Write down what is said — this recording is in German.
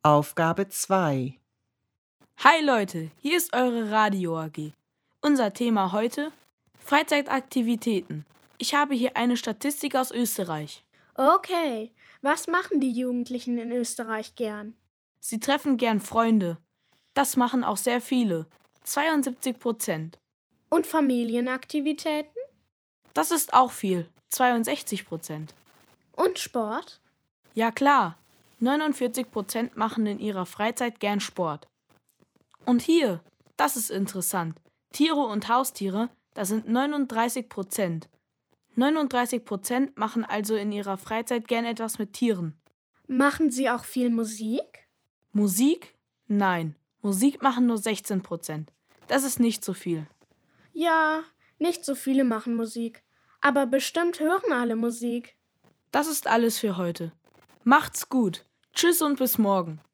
Aufgabe 2. Hi Leute, hier ist eure Radio AG. Unser Thema heute: Freizeitaktivitäten. Ich habe hier eine Statistik aus Österreich. Okay, was machen die Jugendlichen in Österreich gern? Sie treffen gern Freunde. Das machen auch sehr viele. 72%. Und Familienaktivitäten? Das ist auch viel. 62%. Und Sport? Ja klar, 49% machen in ihrer Freizeit gern Sport. Und hier, das ist interessant. Tiere und Haustiere, das sind 39%. 39% machen also in ihrer Freizeit gern etwas mit Tieren. Machen sie auch viel Musik? Musik? Nein, Musik machen nur 16%. Das ist nicht so viel. Ja, nicht so viele machen Musik. Aber bestimmt hören alle Musik. Das ist alles für heute. Macht's gut. Tschüss und bis morgen.